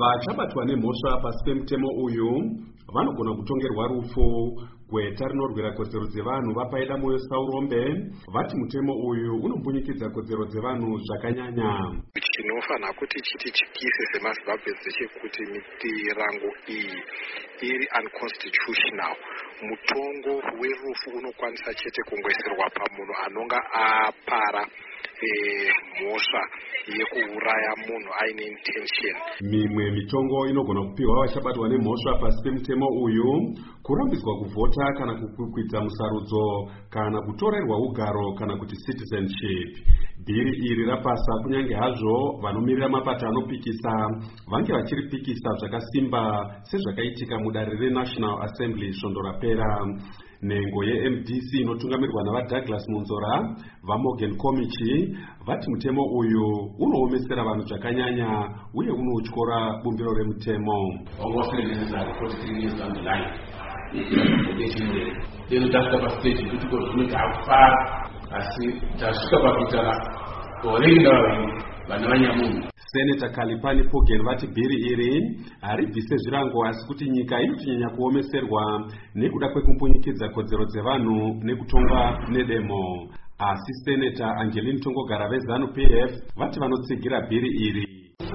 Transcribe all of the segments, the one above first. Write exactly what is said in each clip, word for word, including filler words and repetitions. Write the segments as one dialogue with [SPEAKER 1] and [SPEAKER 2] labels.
[SPEAKER 1] vachabatwa nemhosva pasi pemutemo uyu vanogona kutongerwa rufu. Gweta rinorwira kodzero dzevanhu vapaida moyo saurombe vati mutemo uyu unombunyikidza kodzero dzevanhu zvakanyanya.
[SPEAKER 2] Chinofanira kuti chiti chikise semaZimbabwe chekuti mirango iyi iri unconstitutional. Mutongo werufu unokwanisa chete kungoisirwa pamunhu anonga apara mhosva yekuuraya munhu aine intention.
[SPEAKER 1] Mimwe mitongo inogona kupiwa vachabatwa nemhosva pasi pemutemo uyu: kurambidzwa kuvhota kana kukwikwidzwa musarudzo kana kutorerwa ugaro kana kuti citizenship. Bhiri iri rapasa kunyange hazvo vanomirira mapato anopikisa vange vachiripikisa zvakasimba sezvakaitika mudare reNational Assembly svondo rapera. Nhengo ye-M D C inotungamirwa navaDouglas Munzora vaMorgan Komichi vati mutemo uyu unoomesera vanhu zvakanyanya uye unotyora bumbiro remutemo. Senator Kalipani Pogen vati bhiri iri haribvise zvirango asi kuti nyika inochinyanya kuomeserwa nekuda kwekumbunyikidza kodzero dzevanhu nekutongwa nedemo. Asi Senator Angeline Tongogara veZanu P F vati vanotsigira bhiri iri.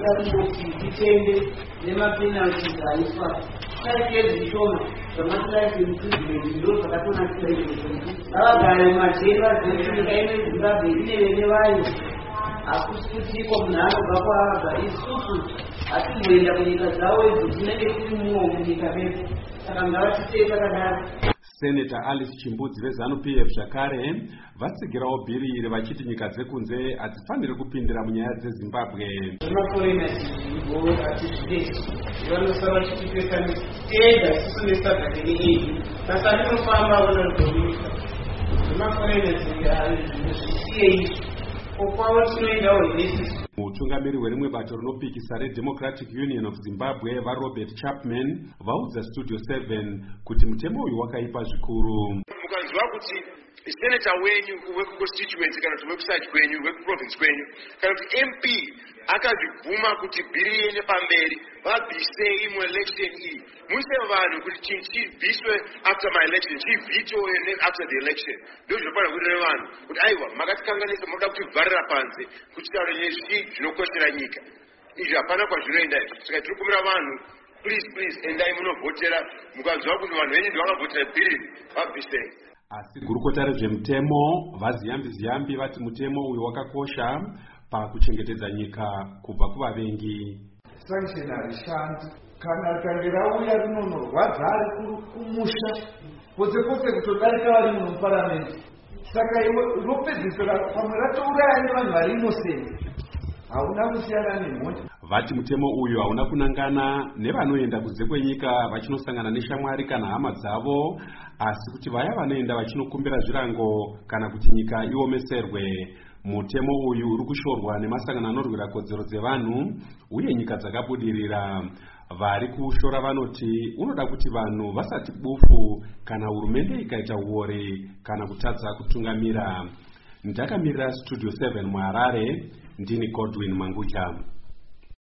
[SPEAKER 3] Akusitiko mnalo bakwaga isusu atimwenda kunyika zawo ezinenge kumuwo munyika medu saka ngavatiteka kadaro.
[SPEAKER 1] Senator Alice Chimbudzi veZanu P F zvakare vatsigirawo bhiri iri vachiti nyika dzekunze hadzifaniri kupindira munyaya dzeZimbabwe.
[SPEAKER 3] Vanosava chitipesani tega isusu nesadza kene saka ndinofamba vanadhomisa zvemaforenesi zvisiye izvi.
[SPEAKER 1] Mutungamiri werimwe bato rinopikisa reDemocratic Union of Zimbabwe vaRobert Chapman vaudza Studio seven kuti mutemo uyu wakaipa zvikuru.
[SPEAKER 4] Mukanzwa kuti senator wenyu wekuconstituency kana kuti website kwenyu wekuprovince kwenyu kana kuti M P akazvibvuma kuti bhiri iende pamberi vabvise imwe election iyi, muise vanhu kuti chinhu chibviswe after my election chivhito after the election. Ndizvo zvinofanira kuitira vanhu kuti aiwa makatikanganisa munoda kutivharira panze kuti taure nezvii zvinokoshera nyika. Izvi hapana kwazvinoenda izvi. Saka tiri kumira vanhu, please please endai munovhotera. Mukanzwa kuti vanhu venyu ndivakavhotera bhiri vabvisei.
[SPEAKER 1] Asi gurukota rezvemutemo vaziyambi ziyambi vati mutemo uyu wakakosha pakuchengetedza nyika kubva kuvavengi.
[SPEAKER 5] Sanctionary shandi kana rikange rauya rinonorwadza ari kumusha pose pose kutodarika vari muno muparamende. Saka iwe ropedzisira pamwe ratouraya nevanhu vari innocent. Hauna kusiyana nemhosva.
[SPEAKER 1] Vati mutemo uyu hauna kunangana nevanoenda kunze kwenyika vachinosangana neshamwari kana hama dzavo, asi kuti vaya vanoenda vachinokumbira zvirango kana kuti nyika iomeserwe. Mutemo uyu uri kushorwa nemasangano anorwira kodzero dzevanhu uye nyika dzakabudirira. Vari kushora vanoti unoda kuti vanhu vasati bufu kana hurumende ikaita uori kana kutadza kutungamira. Ndakamirira Studio seven muHarare, ndini Godwin Manguja.